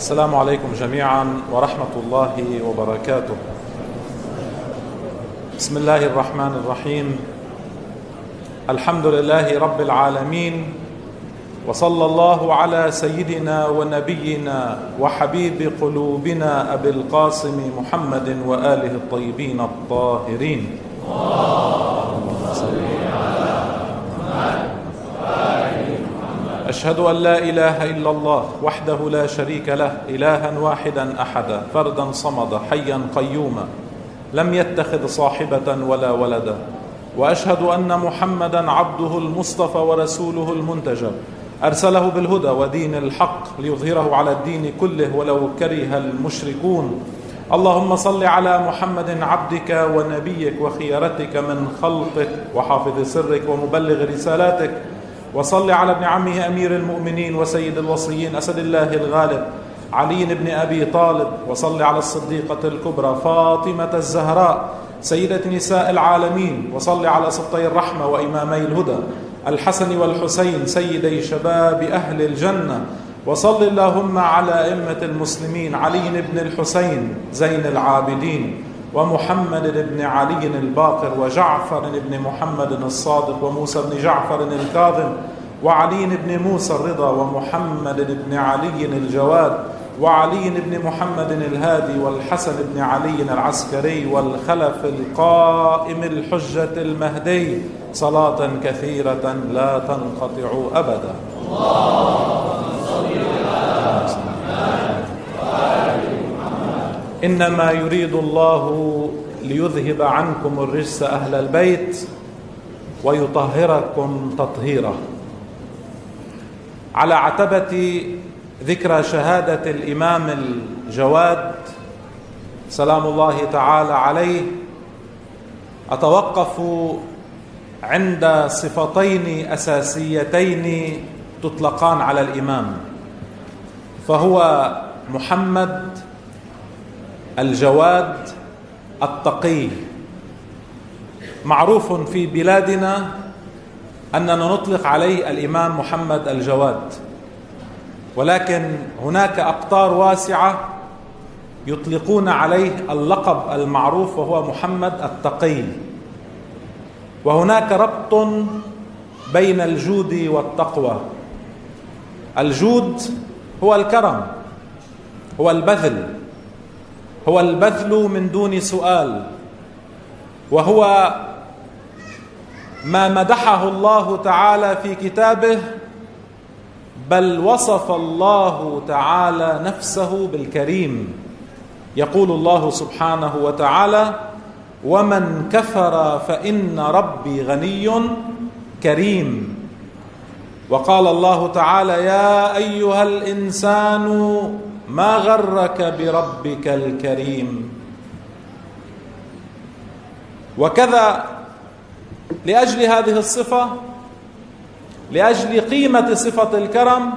السلام عليكم جميعا ورحمة الله وبركاته. بسم الله الرحمن الرحيم. الحمد لله رب العالمين، وصلى الله على سيدنا ونبينا وحبيب قلوبنا أبي القاسم محمد وآله الطيبين الطاهرين. أشهد أن لا إله إلا الله وحده لا شريك له، إلها واحدا أحدا فردا صمدا حيا قيوما لم يتخذ صاحبة ولا ولدا، وأشهد أن محمدا عبده المصطفى ورسوله المنتجب، أرسله بالهدى ودين الحق ليظهره على الدين كله ولو كره المشركون. اللهم صل على محمد عبدك ونبيك وخيرتك من خلقك وحافظ سرك ومبلغ رسالاتك، وصل على ابن عمه أمير المؤمنين وسيد الوصيين أسد الله الغالب علي بن أبي طالب، وصل على الصديقة الكبرى فاطمة الزهراء سيدة نساء العالمين، وصل على سبطي الرحمة وإمامي الهدى الحسن والحسين سيدي شباب أهل الجنة، وصل اللهم على أئمة المسلمين علي بن الحسين زين العابدين ومحمد بن علي الباقر وجعفر بن محمد الصادق وموسى بن جعفر الكاظم وعلي بن موسى الرضا ومحمد بن علي الجواد وعلي بن محمد الهادي والحسن بن علي العسكري والخلف القائم الحجة المهدي، صلاة كثيرة لا تنقطع أبدا. إنما يريد الله ليذهب عنكم الرجس أهل البيت ويطهركم تطهيرا. على عتبة ذكرى شهادة الإمام الجواد سلام الله تعالى عليه، أتوقف عند صفتين أساسيتين تطلقان على الإمام، فهو محمد الجواد التقي. معروف في بلادنا أننا نطلق عليه الإمام محمد الجواد، ولكن هناك أقطار واسعة يطلقون عليه اللقب المعروف وهو محمد التقي. وهناك ربط بين الجود والتقوى. الجود هو الكرم، هو البذل، هو البذل من دون سؤال، وهو ما مدحه الله تعالى في كتابه، بل وصف الله تعالى نفسه بالكريم. يقول الله سبحانه وتعالى: ومن كفر فإن ربي غني كريم. وقال الله تعالى: يا أيها الإنسان ما غرك بربك الكريم. وكذا لأجل هذه الصفة، لأجل قيمة صفة الكرم،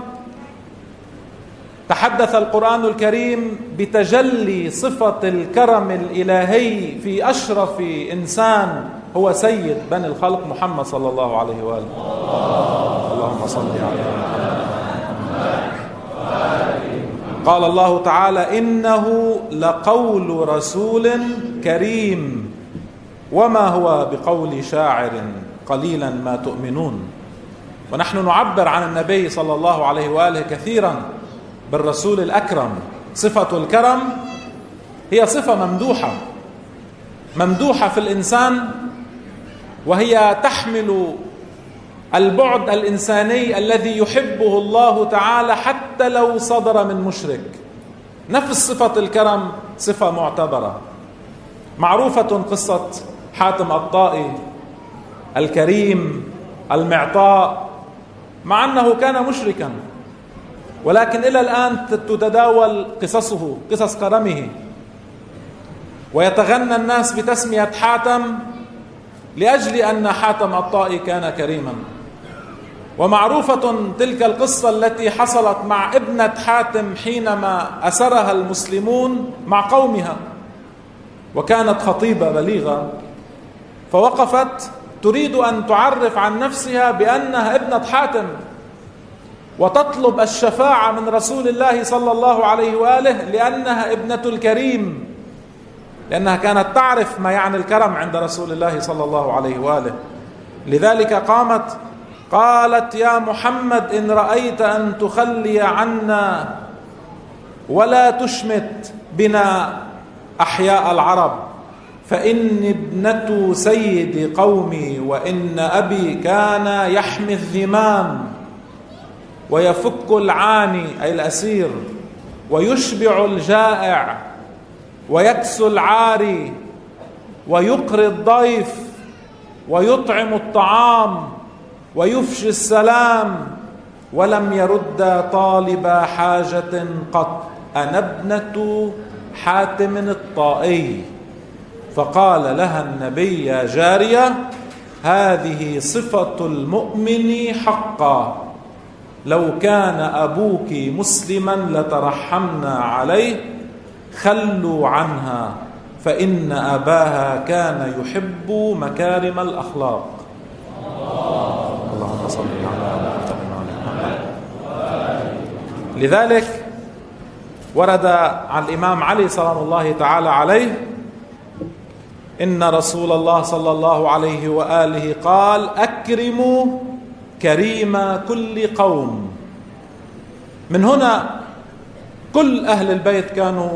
تحدث القرآن الكريم بتجلي صفة الكرم الإلهي في أشرف إنسان هو سيد بني الخلق محمد صلى الله عليه وآله. اللهم صل على محمد. قال الله تعالى: إنه لقول رسول كريم وما هو بقول شاعر قليلا ما تؤمنون. ونحن نعبر عن النبي صلى الله عليه وآله كثيرا بالرسول الأكرم. صفة الكرم هي صفة ممدوحة في الإنسان، وهي تحمل البعد الإنساني الذي يحبه الله تعالى حتى لو صدر من مشرك. نفس صفة الكرم صفة معتبرة. معروفة قصة حاتم الطائي الكريم المعطاء، مع أنه كان مشركا، ولكن إلى الآن تتداول قصصه، قصص كرمه، ويتغنى الناس بتسمية حاتم لأجل أن حاتم الطائي كان كريما. ومعروفة تلك القصة التي حصلت مع ابنة حاتم حينما أسرها المسلمون مع قومها، وكانت خطيبة بليغة، فوقفت تريد أن تعرف عن نفسها بأنها ابنة حاتم، وتطلب الشفاعة من رسول الله صلى الله عليه وآله لأنها ابنة الكريم، لأنها كانت تعرف ما يعني الكرم عند رسول الله صلى الله عليه وآله. لذلك قامت قالت: يا محمد إن رأيت أن تخلي عنا ولا تشمت بنا أحياء العرب فإني ابنة سيد قومي، وإن أبي كان يحمي الذمام ويفك العاني أي الأسير ويشبع الجائع ويكسو العاري ويقري الضيف ويطعم الطعام ويفشي السلام، ولم يرد طالب حاجة قط. أنا ابنة حاتم الطائي. فقال لها النبي: يا جارية، هذه صفة المؤمن حقا، لو كان أبوك مسلما لترحمنا عليه، خلوا عنها فإن أباها كان يحب مكارم الأخلاق. اللهم صل على محمد. لذلك ورد عن الإمام علي سلام الله تعالى عليه إن رسول الله صلى الله عليه وآله قال: أكرموا كريم كل قوم. من هنا كل أهل البيت كانوا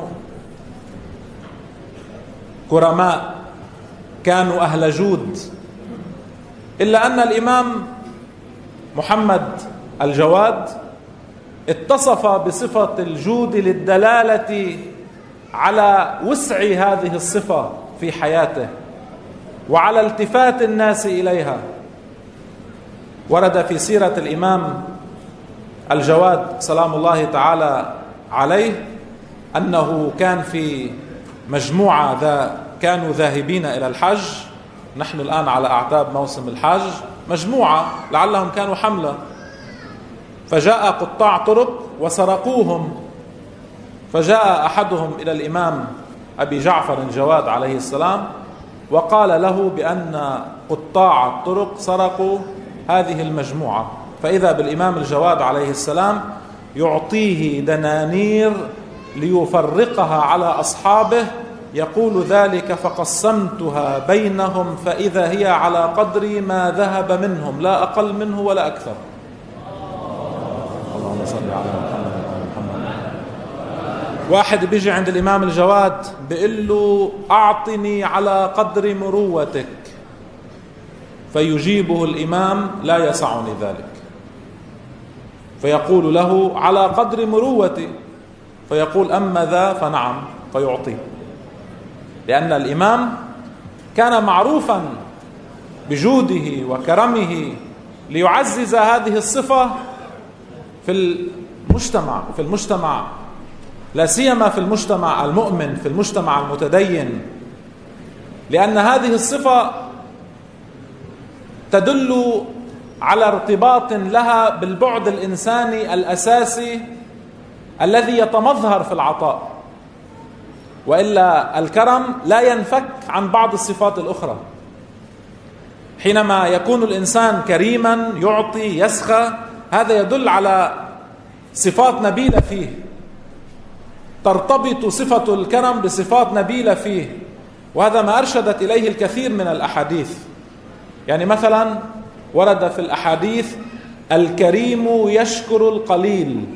كرماء، كانوا أهل جود، إلا أن الإمام محمد الجواد اتصف بصفة الجود للدلالة على وسع هذه الصفة في حياته وعلى التفات الناس إليها. ورد في سيرة الإمام الجواد سلام الله تعالى عليه أنه كان في مجموعة كانوا ذاهبين إلى الحج. نحن الآن على أعتاب موسم الحج، مجموعة لعلهم كانوا حملة، فجاء قطاع طرق وسرقوهم. فجاء أحدهم إلى الإمام أبي جعفر الجواد عليه السلام وقال له بأن قطاع الطرق سرقوا هذه المجموعة. فإذا بالإمام الجواد عليه السلام يعطيه دنانير ليفرقها على أصحابه، يقول ذلك: فقسمتها بينهم فإذا هي على قدر ما ذهب منهم، لا أقل منه ولا أكثر. اللهم صل على محمد. واحد بيجي عند الإمام الجواد بيقول له: أعطني على قدر مروتك، فيجيبه الإمام: لا يسعني ذلك. فيقول له: على قدر مروتي، فيقول: أما ذا فنعم، فيعطيه. لأن الإمام كان معروفا بجوده وكرمه ليعزز هذه الصفة في المجتمع لا سيما في المجتمع المؤمن، في المجتمع المتدين، لأن هذه الصفة تدل على ارتباط لها بالبعد الإنساني الأساسي الذي يتمظهر في العطاء، وإلا الكرم لا ينفك عن بعض الصفات الأخرى. حينما يكون الإنسان كريما يعطي يسخى، هذا يدل على صفات نبيلة فيه، ترتبط صفة الكرم بصفات نبيلة فيه، وهذا ما أرشدت إليه الكثير من الأحاديث. يعني مثلا ورد في الأحاديث: الكريم يشكر القليل،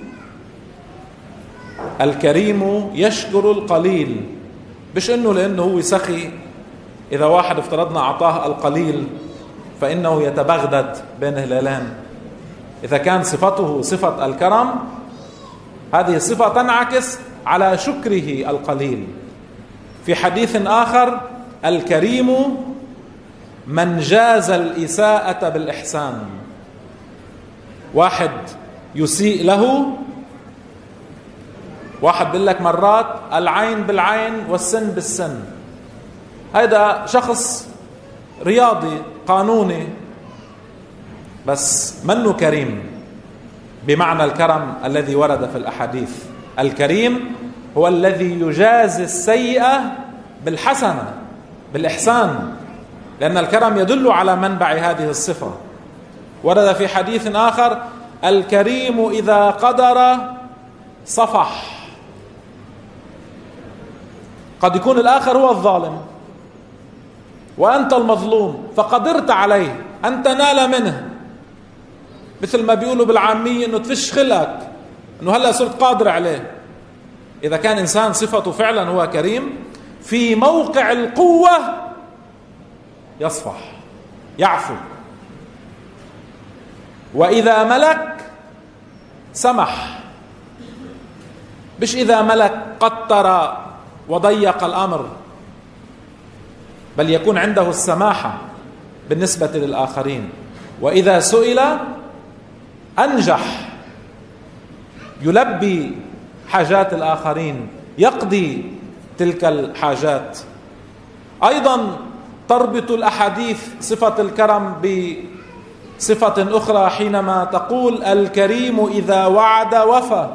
الكريم يشكر القليل، مش إنه لأنه هو سخي، إذا واحد افترضنا أعطاه القليل فإنه يتبغدد بين هلالين. إذا كان صفته صفة الكرم، هذه الصفة تنعكس على شكره القليل. في حديث آخر: الكريم من جاز الإساءة بالإحسان. واحد يسيء له، واحد بيقول لك مرات العين بالعين والسن بالسن، هذا شخص رياضي قانوني بس منه كريم بمعنى الكرم الذي ورد في الأحاديث. الكريم هو الذي يجازي السيئة بالحسنة بالإحسان، لأن الكرم يدل على منبع هذه الصفة. ورد في حديث آخر: الكريم إذا قدر صفح. قد يكون الآخر هو الظالم وأنت المظلوم، فقدرت عليه أن تنال منه، مثل ما بيقولوا بالعامية أنه تفش خلقك، أنه هلأ صرت قادر عليه. إذا كان إنسان صفته فعلا هو كريم، في موقع القوة يصفح يعفو، وإذا ملك سمح، مش إذا ملك قطر وضيق الأمر، بل يكون عنده السماحة بالنسبة للآخرين. وإذا سئل أنجح، يلبي حاجات الآخرين، يقضي تلك الحاجات. أيضا تربط الأحاديث صفة الكرم بصفة أخرى حينما تقول الكريم إذا وعد وفى،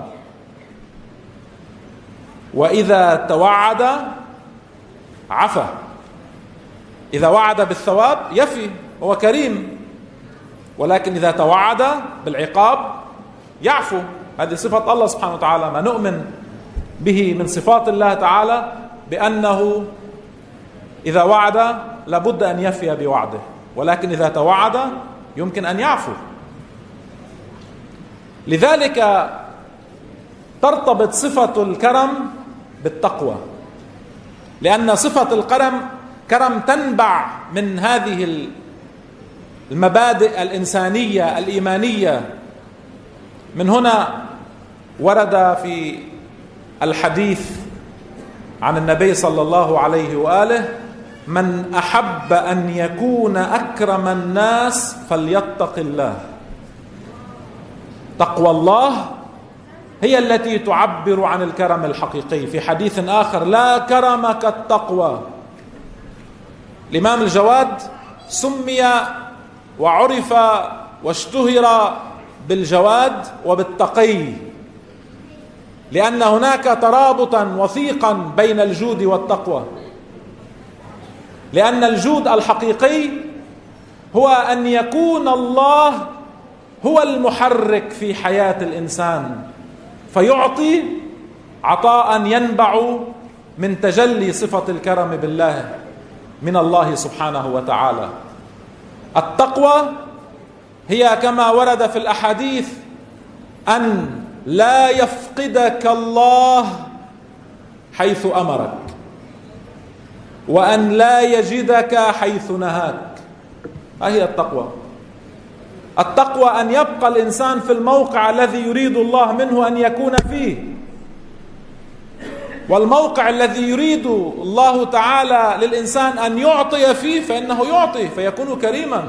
وإذا توعد عفا. إذا وعد بالثواب يفي، هو كريم، ولكن إذا توعد بالعقاب يعفو. هذه صفة الله سبحانه وتعالى، ما نؤمن به من صفات الله تعالى، بأنه إذا وعد لابد أن يفي بوعده، ولكن إذا توعد يمكن أن يعفو. لذلك ترتبط صفة الكرم بالتقوى، لأن صفة الكرم تنبع من هذه المبادئ الإنسانية الإيمانية. من هنا ورد في الحديث عن النبي صلى الله عليه وآله: من أحب أن يكون أكرم الناس فليتق الله. تقوى الله هي التي تعبر عن الكرم الحقيقي. في حديث آخر: لا كرم كالتقوى. الإمام الجواد سمي وعرف واشتهر بالجواد وبالتقي، لأن هناك ترابطا وثيقا بين الجود والتقوى. لأن الجود الحقيقي هو أن يكون الله هو المحرك في حياة الإنسان، فيعطي عطاء ينبع من تجلي صفة الكرم بالله من الله سبحانه وتعالى. التقوى هي كما ورد في الأحاديث أن لا يفقدك الله حيث أمرك، وأن لا يجدك حيث نهاك. هي التقوى. التقوى أن يبقى الإنسان في الموقع الذي يريد الله منه أن يكون فيه، والموقع الذي يريد الله تعالى للإنسان أن يعطي فيه فإنه يعطي فيكون كريما.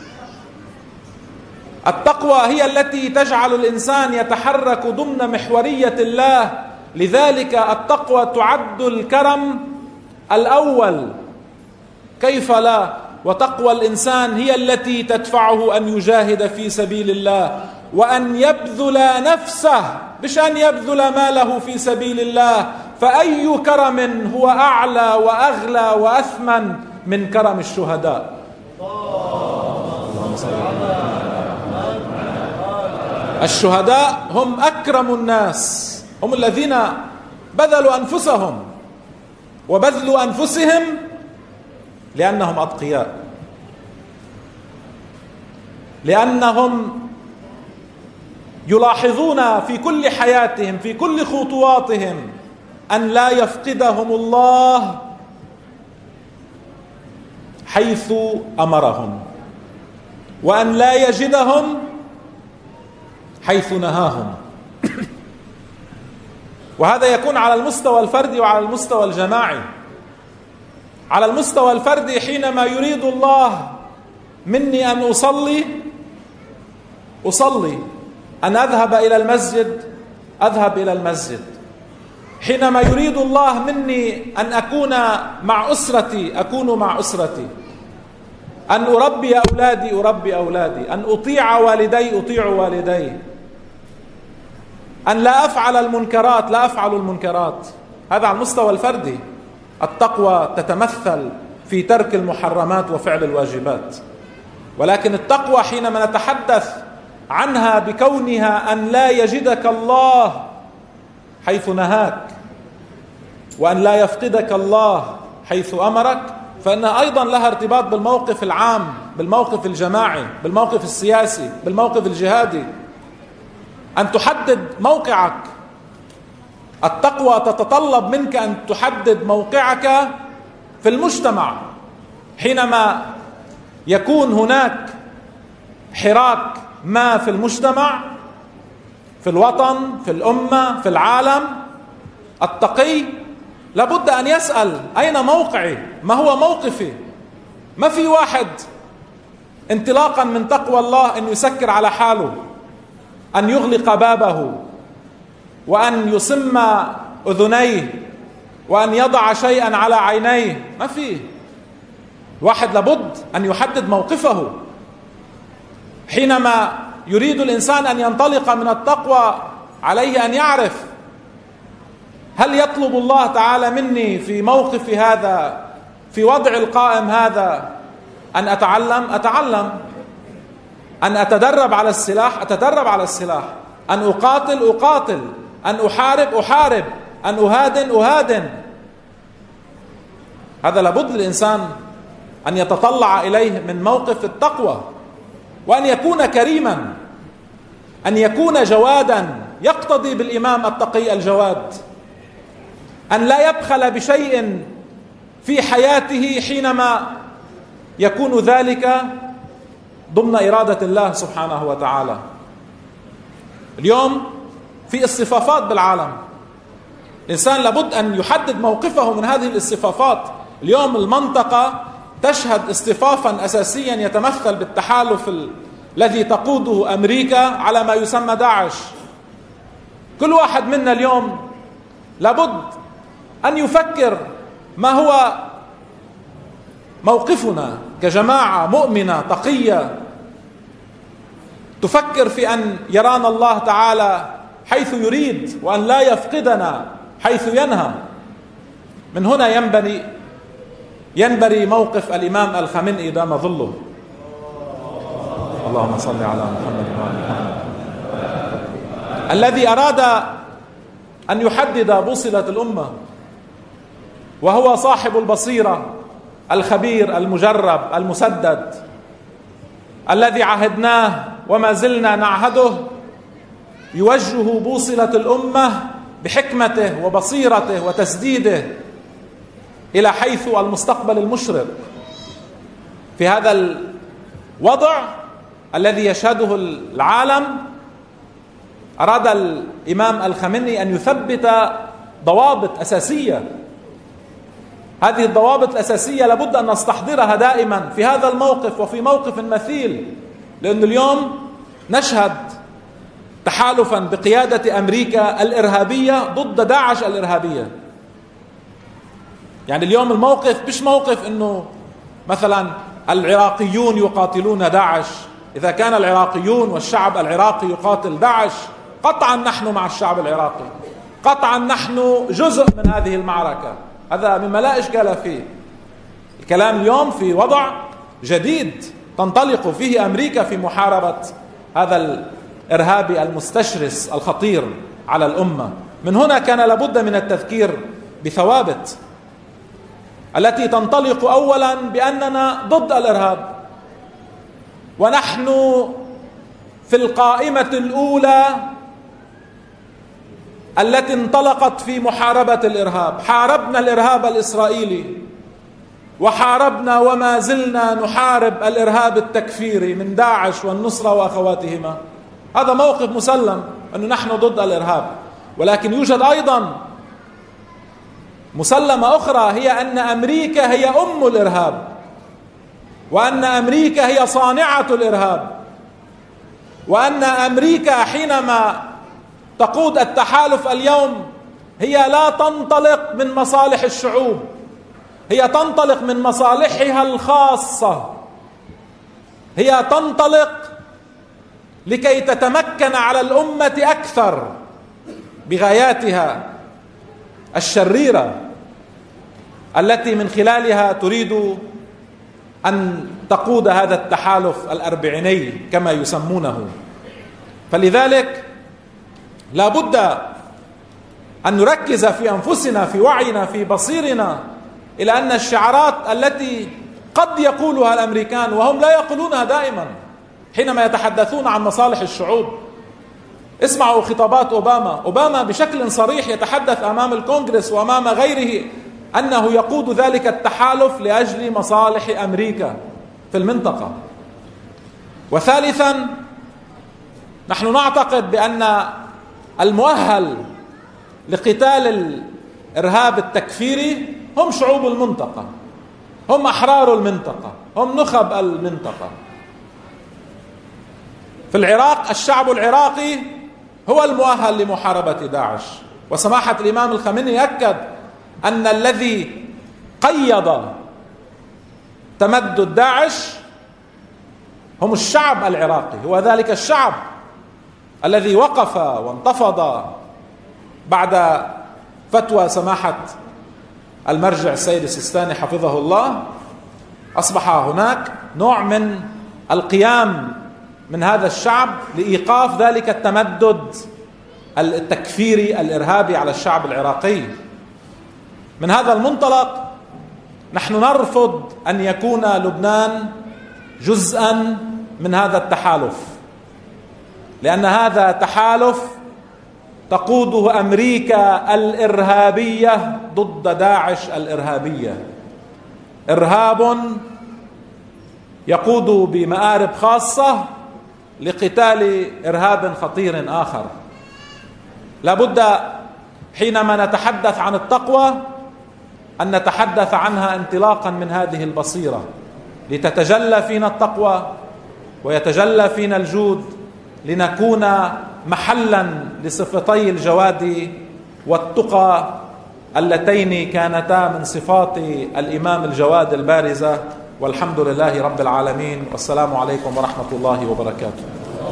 التقوى هي التي تجعل الإنسان يتحرك ضمن محورية الله. لذلك التقوى تعد الكرم الأول، كيف لا؟ وتقوى الإنسان هي التي تدفعه أن يجاهد في سبيل الله، وأن يبذل نفسه، مش أن يبذل ماله في سبيل الله. فأي كرم هو أعلى وأغلى وأثمن من كرم الشهداء؟ الشهداء هم أكرم الناس، هم الذين بذلوا أنفسهم وبذلوا أنفسهم لأنهم أتقياء، لأنهم يلاحظون في كل حياتهم في كل خطواتهم أن لا يفقدهم الله حيث أمرهم، وأن لا يجدهم حيث نهاهم. وهذا يكون على المستوى الفردي وعلى المستوى الجماعي. على المستوى الفردي حينما يريد الله مني أن أصلي، أن أذهب إلى المسجد أذهب إلى المسجد. حينما يريد الله مني أن أكون مع أسرتي أكون مع أسرتي، أن أربي أولادي، أن أطيع والدي أطيع والدي، أن لا أفعل المنكرات لا أفعل المنكرات. هذا على المستوى الفردي. التقوى تتمثل في ترك المحرمات وفعل الواجبات. ولكن التقوى حينما نتحدث عنها بكونها أن لا يجدك الله حيث نهاك، وأن لا يفقدك الله حيث أمرك، فإنها أيضا لها ارتباط بالموقف العام، بالموقف الجماعي، بالموقف السياسي، بالموقف الجهادي. أن تحدد موقعك. التقوى تتطلب منك أن تحدد موقعك في المجتمع. حينما يكون هناك حراك ما في المجتمع، في الوطن، في الأمة، في العالم، التقي لابد أن يسأل: أين موقعي؟ ما هو موقفي؟ ما في واحد انطلاقا من تقوى الله أن يسكر على حاله، أن يغلق بابه، وأن يصم أذنيه، وأن يضع شيئا على عينيه. ما فيه. واحد لابد أن يحدد موقفه. حينما يريد الإنسان أن ينطلق من التقوى عليه أن يعرف: هل يطلب الله تعالى مني في موقف هذا، في وضع القائم هذا، أن أتعلم، أن أتدرب على السلاح، أتدرب على السلاح، أن أقاتل، أن أحارب، أن أهادن. هذا لابد للإنسان أن يتطلع إليه من موقف التقوى، وأن يكون كريما، أن يكون جوادا، يقتضي بالإمام التقي الجواد، أن لا يبخل بشيء في حياته حينما يكون ذلك ضمن إرادة الله سبحانه وتعالى. اليوم في اصطفافات بالعالم، الإنسان لابد أن يحدد موقفه من هذه الاصطفافات. اليوم المنطقة تشهد اصطفافا أساسيا يتمثل بالتحالف الذي تقوده أمريكا على ما يسمى داعش. كل واحد منا اليوم لابد أن يفكر: ما هو موقفنا كجماعة مؤمنة تقية تفكر في أن يرانا الله تعالى حيث يريد، وأن لا يفقدنا حيث ينهى. من هنا ينبري موقف الإمام الخامنئي دام ظله. اللهم صل على محمد وعلى محمد، الذي أراد أن يحدد بوصلة الأمة، وهو صاحب البصيرة، الخبير، المجرب، المسدد، الذي عهدناه وما زلنا نعهده، يوجه بوصلة الأمة بحكمته وبصيرته وتسديده إلى حيث المستقبل المشرق. في هذا الوضع الذي يشهده العالم، أراد الإمام الخامنئي أن يثبت ضوابط أساسية. هذه الضوابط الأساسية لابد أن نستحضرها دائما في هذا الموقف وفي موقف مثيل، لأن اليوم نشهد تحالفا بقيادة أمريكا الإرهابية ضد داعش الإرهابية. يعني اليوم الموقف مش موقف أنه مثلا العراقيون يقاتلون داعش. إذا كان العراقيون والشعب العراقي يقاتل داعش، قطعا نحن مع الشعب العراقي، قطعا نحن جزء من هذه المعركة، هذا مما لا إشكال فيه. الكلام اليوم في وضع جديد تنطلق فيه أمريكا في محاربة هذا الإرهابي المستشرس الخطير على الأمة. من هنا كان لابد من التذكير بثوابت التي تنطلق أولا بأننا ضد الإرهاب، ونحن في القائمة الأولى التي انطلقت في محاربة الإرهاب. حاربنا الإرهاب الإسرائيلي، وحاربنا وما زلنا نحارب الإرهاب التكفيري من داعش والنصرة وأخواتهما. هذا موقف مسلم أنه نحن ضد الإرهاب، ولكن يوجد أيضا مسلمة أخرى، هي أن أمريكا هي أم الإرهاب، وأن أمريكا هي صانعة الإرهاب، وأن أمريكا حينما تقود التحالف اليوم هي لا تنطلق من مصالح الشعوب، هي تنطلق من مصالحها الخاصة، هي تنطلق لكي تتمكن على الأمة أكثر بغاياتها الشريرة التي من خلالها تريد أن تقود هذا التحالف الأربعيني كما يسمونه. فلذلك لا بد أن نركز في أنفسنا، في وعينا، في بصيرنا، إلى أن الشعارات التي قد يقولها الأمريكان وهم لا يقولونها دائما حينما يتحدثون عن مصالح الشعوب. اسمعوا خطابات أوباما بشكل صريح يتحدث أمام الكونغرس وأمام غيره أنه يقود ذلك التحالف لأجل مصالح أمريكا في المنطقة. وثالثا، نحن نعتقد بأن المؤهل لقتال الإرهاب التكفيري هم شعوب المنطقة، هم أحرار المنطقة، هم نخب المنطقة. في العراق الشعب العراقي هو المؤهل لمحاربة داعش، وسماحة الإمام الخميني أكد أن الذي قيض تمدد داعش هم الشعب العراقي، هو ذلك الشعب الذي وقف وانتفض بعد فتوى سماحة المرجع السيد السيستاني حفظه الله. أصبح هناك نوع من القيام من هذا الشعب لإيقاف ذلك التمدد التكفيري الإرهابي على الشعب العراقي. من هذا المنطلق نحن نرفض أن يكون لبنان جزءا من هذا التحالف، لأن هذا تحالف تقوده أمريكا الإرهابية ضد داعش الإرهابية، إرهاب يقود بمآرب خاصة لقتال إرهاب خطير آخر. لابد حينما نتحدث عن التقوى أن نتحدث عنها انطلاقا من هذه البصيرة، لتتجلى فينا التقوى ويتجلى فينا الجود، لنكون محلا لصفتي الجواد والتقى اللتين كانتا من صفات الإمام الجواد البارزة. والحمد لله رب العالمين، والسلام عليكم ورحمة الله وبركاته.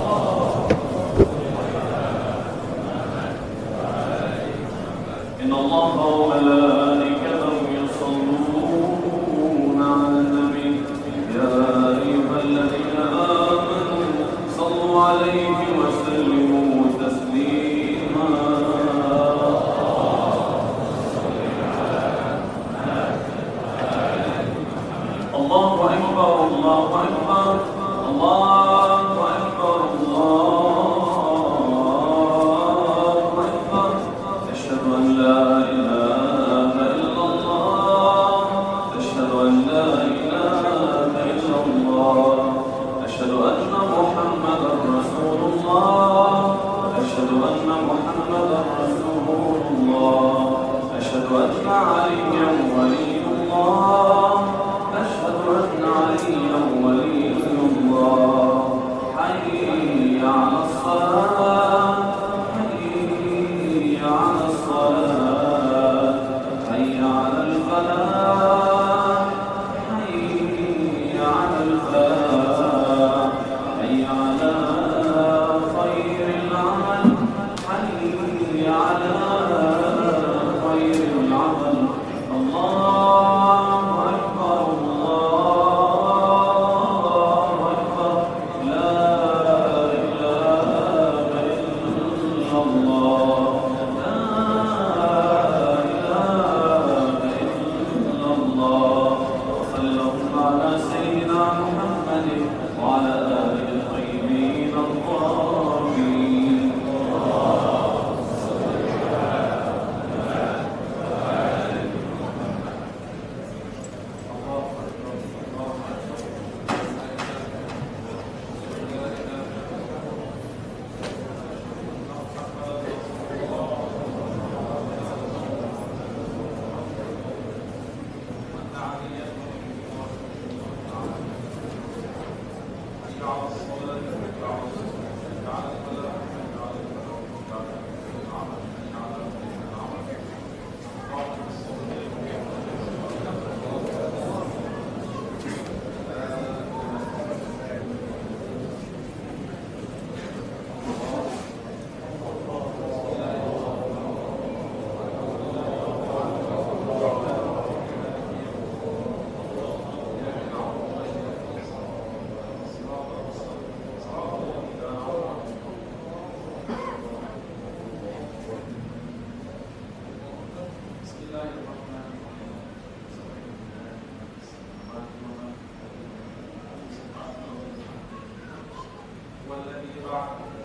إن الله وملائكته يصلون على النبي يا أيها الذين آمنوا صلوا عليه وسلموا تسليما. الله أكبر الله أكبر الله أكبر الله أكبر. أشهد أن لا إله إلا الله أشهد أن لا إله إلا الله أشهد أن محمدا رسول الله أشهد أن محمدا رسول الله أشهد أن عليا ولي الله أشهد أن عليا ولي الله. حي على الصلاة حي على الصلاة حي على الفلاح حي على الفلاح حي على خير العمل حي على خير العمل. الله أكبر الله أكبر لا إله إلا الله لا إله إلا الله. وصلى على سيدنا محمد وعلى آله الطيبين الطاهرين. بعد